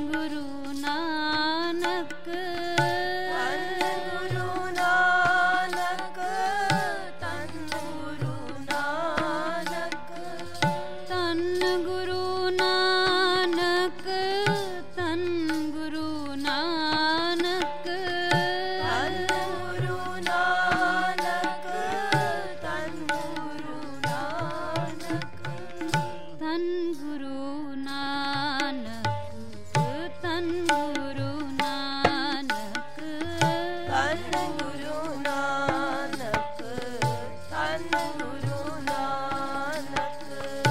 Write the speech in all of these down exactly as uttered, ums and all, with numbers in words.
ਗੁਰੂ ਨਾਨਕ ਧੰਨ ਗੁਰੂ ਨਾਨਕ ਧੰਨ ਗੁਰੂ ਨਾਨਕ ਧੰਨ ਗੁਰੂ ਨਾਨਕ ਧੰਨ ਗੁਰੂ ਨਾਨਕ ਧੰਨ ਗੁਰੂ ਨਾਨਕ ਧੰਨ ਗੁਰੂ ਨਾਨਕ ਧੰਨ ਗੁਰੂ ਨਾਨਕ ਧੰਨ ਗੁਰੂ ਨਾਨਕ ਧੰਨ ਗੁਰੂ ਨਾਨਕ ਧੰਨ ਗੁਰੂ ਨਾਨਕ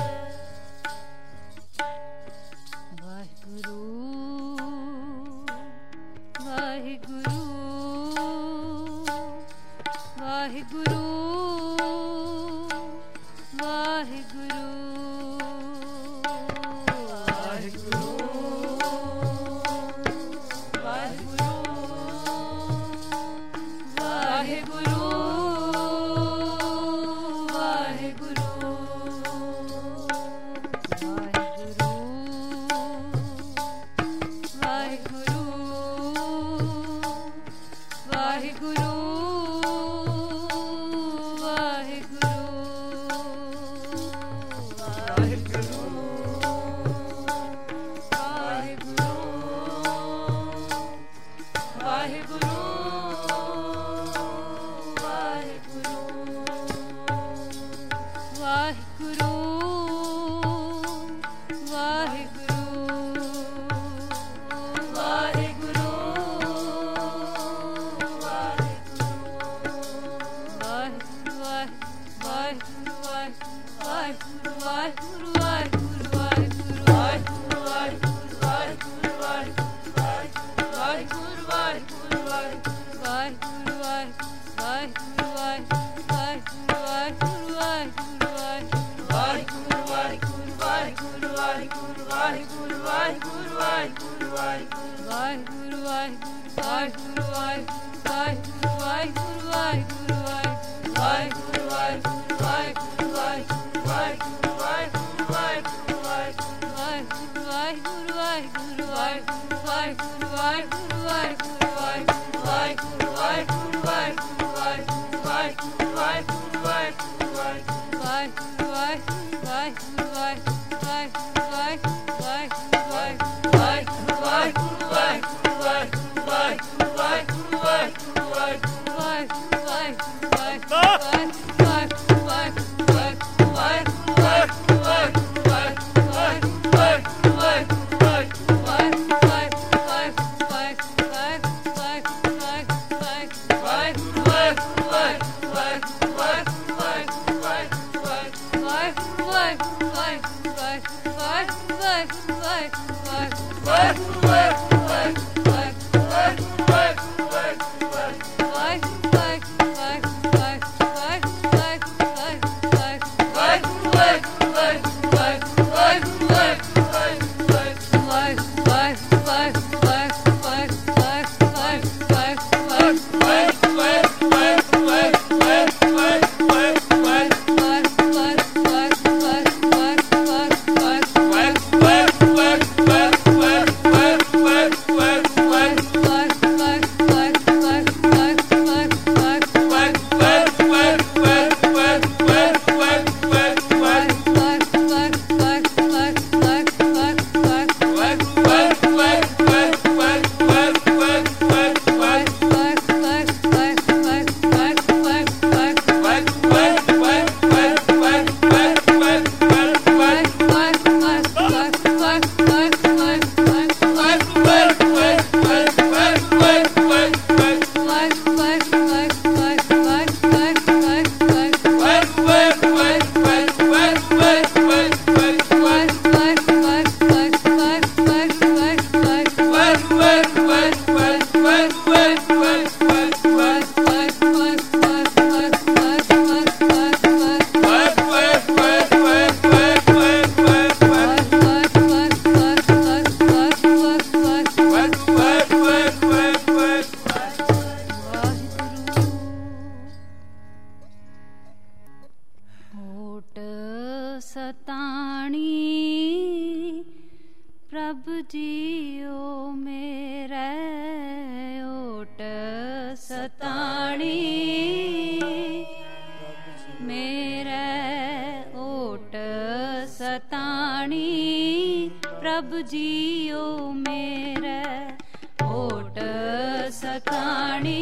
ਵਾਹਿਗੁਰੂ ਵਾਹਿਗੁਰੂ ਵਾਹਿਗੁਰੂ ਵਾਹਿਗੁਰੂ ਸਤਾਣੀ ਪ੍ਰਭ ਜੀਓ प्रभु जियो मेरे ओट सताणी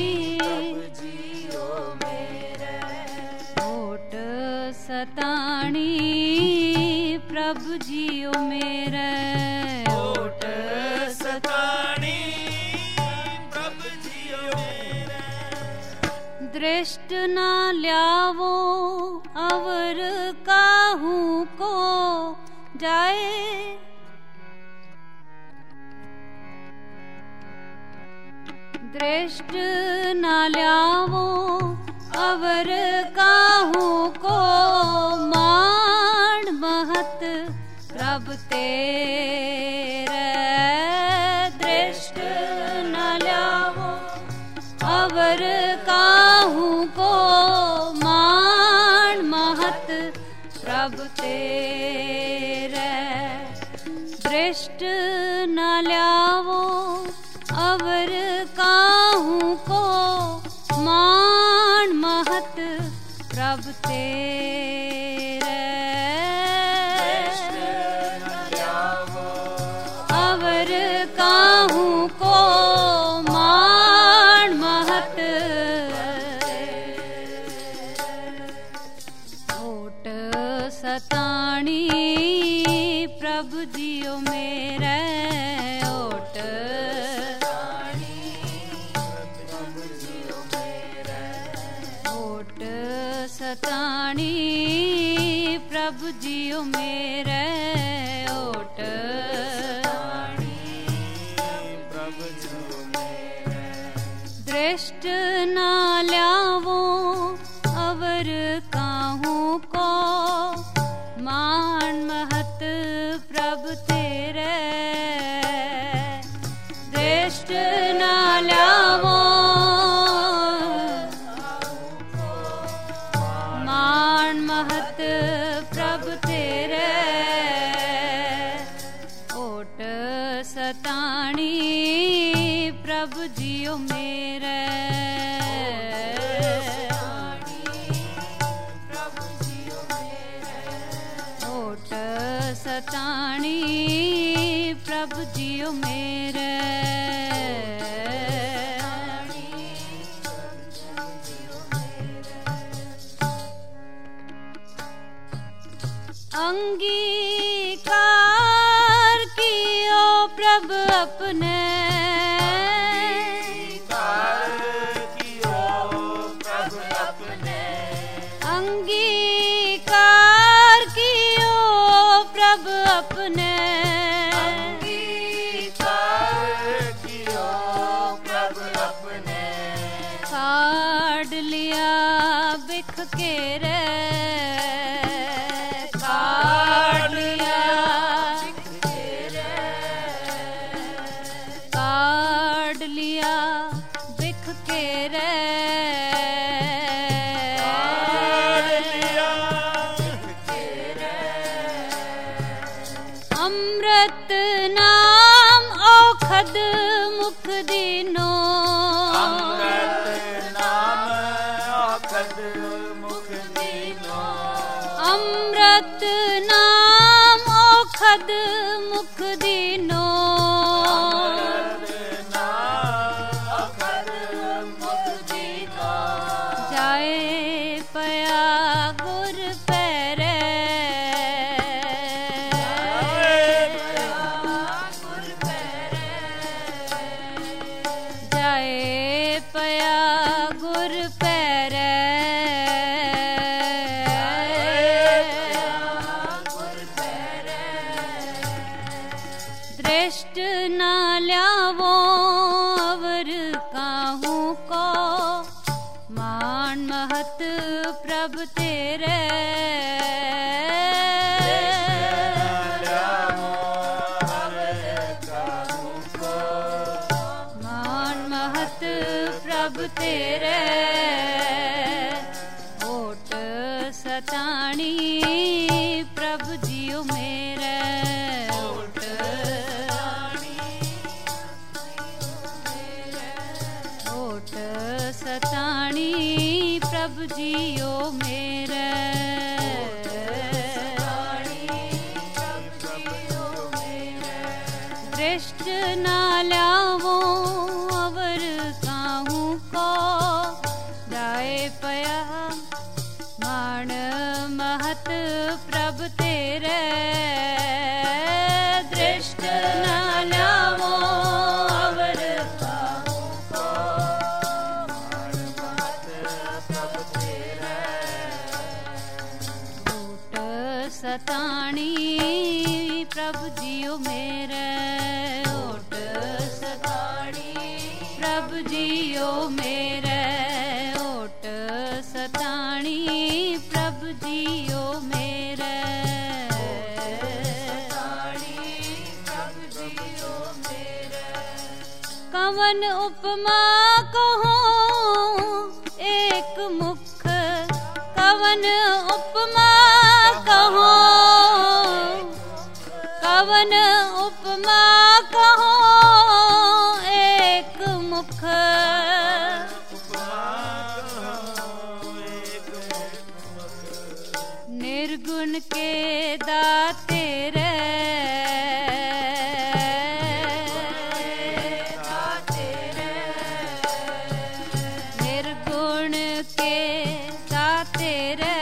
जियो मेरे ओट सताणी प्रभु जियो मेरे ओट सताणी प्रभु जियो मेरे दृष्ट न ल्यावो अवर काहू को जाए दृष्ट न ल्यावो अवर काहू को मान महत प्रभु तेरे दृष्ट न ल्यावो अवर काहू को मान महत प्रभु तेरे दृष्ट न ल्यावो अवर काहू को मान महत प्रभु तेरे अवर काहू को मान महत ओट सताणी प्रभु जियो मेरे ओट ओट सताणी प्रभु जियो मेरे ओट दृष्ट न ल्यावो अवर काहू को मान महत प्रभु तेरे दृष्ट न ल्यावो मान महत प्रभु तेरे ओट सताणी प्रभु जियो मेरे ओट सताणी प्रभु जियो मेरे अंगीकार कियो प्रभु अपने अंगीकार कियो प्रभु अपने अंगीकार कियो प्रभु अपने काढ़ लिया बिख के रे काढ़ लिया बिख के रे काढ़ लिया बिख के रे अमृत नाम औखद मुख दीनो अमृत नाम औखद मुख दीनो अमृत नाम औखद मुख दीनो अमृत नाम औखद मुख दीनो जाए पया गुर पैरे जाए पया गुर पैरे दृष्ट न ल्यावो अवर काहू को मान महत प्रभु तेरे मान महत प्रभु तेरे ओट सताणी प्रभु जियो मेरे ओट ओट सताणी प्रभु जियो मेरे दृष्ट ना ल्यावो अवर काहू को जाए पया मान महत प्रभ तेरे दृष्ट ना ल्यावो अवर काहू को मान महत प्रभ तेरे ऊट सताणी प्रभु जियो मेरे ओट सताणी प्रभु जियो मेरे ओट सताणी प्रभु जियो मेरे सताणी प्रभु जियो मेरे कवन उपमा कहो एक मुख कवन उपमा कहो कवन उपमा कहो एक मुख निर्गुण के दाते रे निर्गुण के दाते रे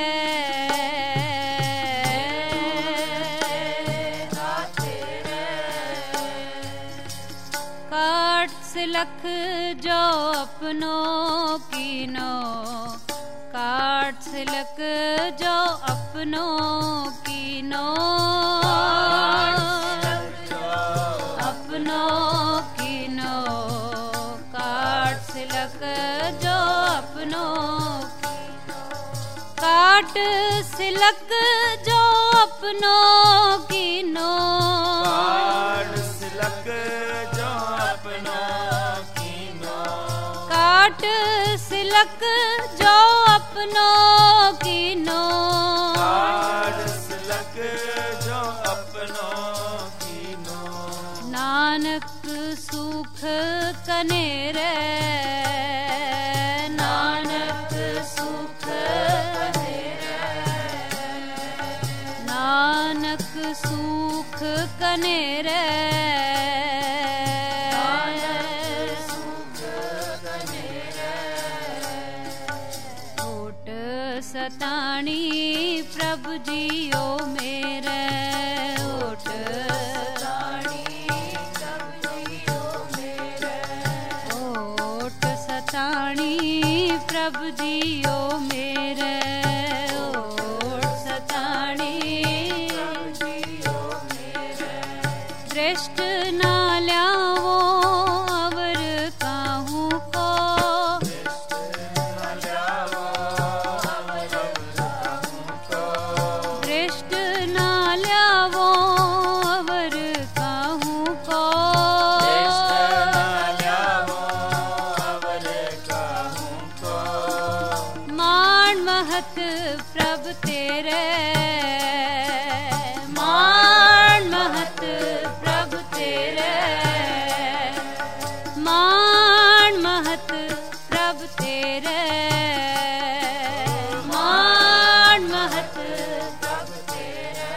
काट सिलक जो अपनों कीनो काट सिलक जो अपनों कीनो अपनों कीनो काट सिलक जो अपनों काट सिलक जो अपनों कीनो काट सिलक जो अपनों कीनो काट सिलक जो अपनों कीनो काट सिलक जो अपनों कीनो नानक सुख कनेरे नानक सुख कनेरे नानक सुख कनेरे सताणी प्रभु जियो मेरे ओट सताणी प्रभु जियो मेरे ओट सताणी प्रभु जियो मेरे ओट सताणी प्रभु जियो मेरे दृष्ट ना ल्यावो अवर काहू को प्रभ तेरे मान महत प्रभ तेरे मान महत प्रभ तेरे मान महत प्रभ तेरे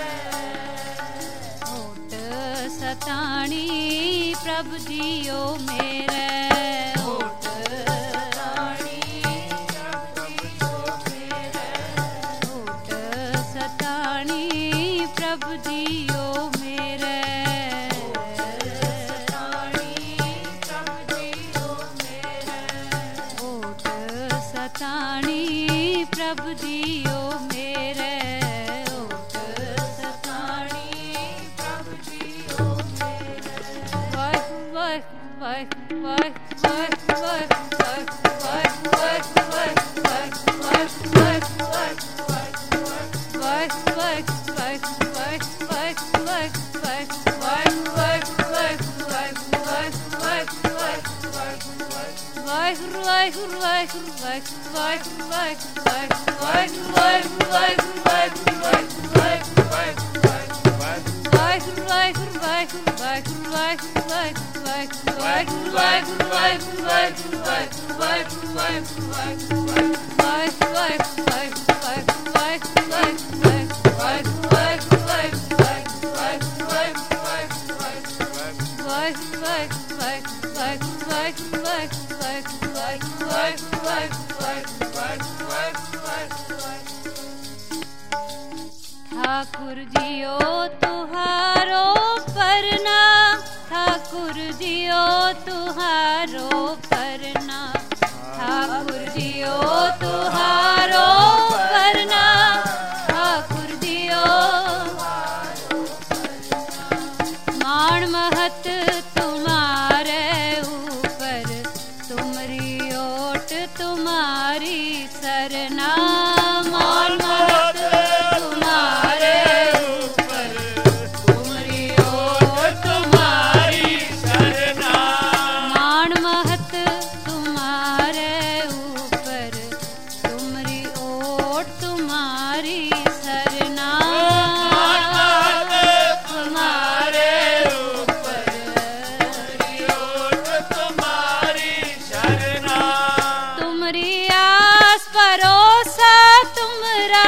ओट सताणी प्रभ जियो मेरे प्रभु जियो मेरे ओट सताणी प्रभु जियो मेरे ओट सताणी प्रभु जियो मेरे वाह वाह वाह वाह वाह वाह वाह वाह वाह वाह ठाकुर जियो तुहारो परना, ठाकुर जियो तुहारो परना, ठाकुर जियो तुहारो परना, ठाकुर जियो मान महत तुम्हारे ऊपर, तुमरी ओट तुम्हारी सरना, मान महत तुम्हारे ऊपर, तुमरी ओट तुम्हारी सरना, मान महत तुम्हारे ऊपर, तुमरी ओट तुम्हारी सरना, मान महत तुम्हारे ऊपर, तुमरी ओट तुम्हारी सरना, तुमरी आस परोसा तुमरा,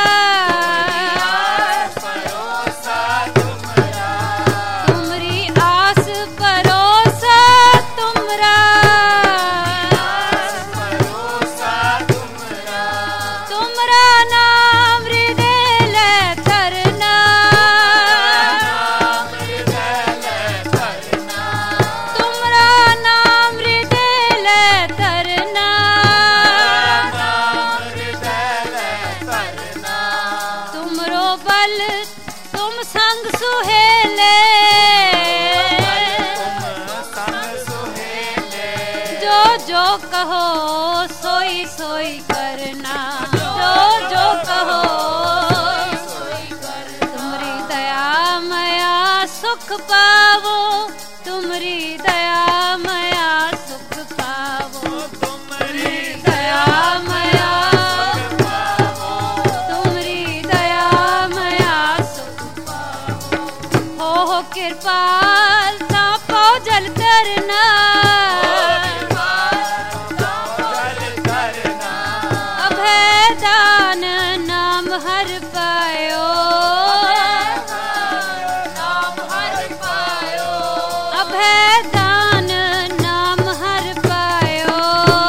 तुमरी आस परोसा तुमरा, तुमरा नाम हृदय ले धरना, तुमरा नाम हृदय ले धरना, तुमरो बल तुम संग सुहेले, जो जो कहो सोई सोई करना, जो जो कहो तुमरी दया मया सुख पावो, तुमरी दया मया सुख पावो, तुमरी दया मया तुमरी दया मया सुख पावो, हो हो कृपाल तापो जल करना, अभय दान नाम हर पायो, अभय दान नाम हर पायो,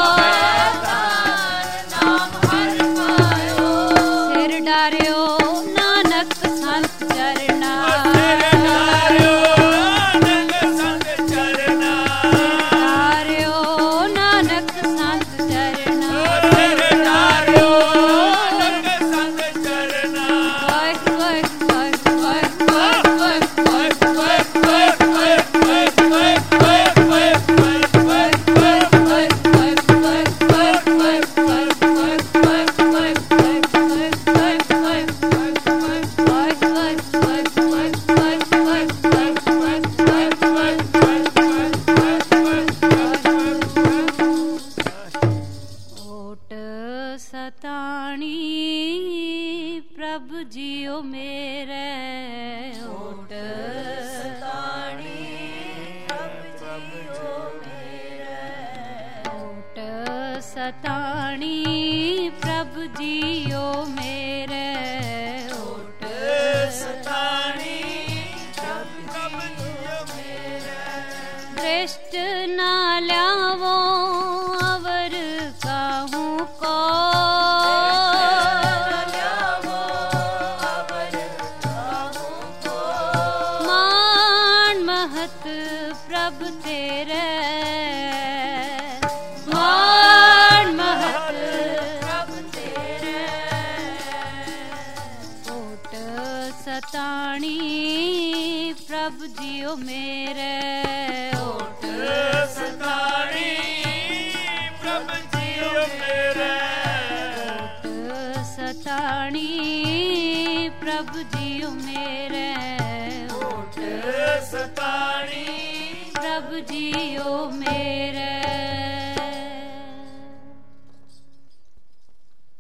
सिर डार्यो नानक संत चरना, डार्यो नानक संत चरना, ओट सताणी प्रभु जियो मेरे, ओट सताणी प्रभु जियो मेरे, ओट सताणी प्रभु जियो मेरे, ओट सताणी प्रभु जियो मेरे, दृष्ट ना ल्यावो अवर काहू को, मान महत प्रभु तेरे, मान महत प्रभु तेरे, ओट सताणी प्रभु जियो मेरे, ओट सताणी प्रभु जियो मेरे, ओट सताणी प्रभु जियो मेरे, ओट सताणी प्रभु जियो मेरे।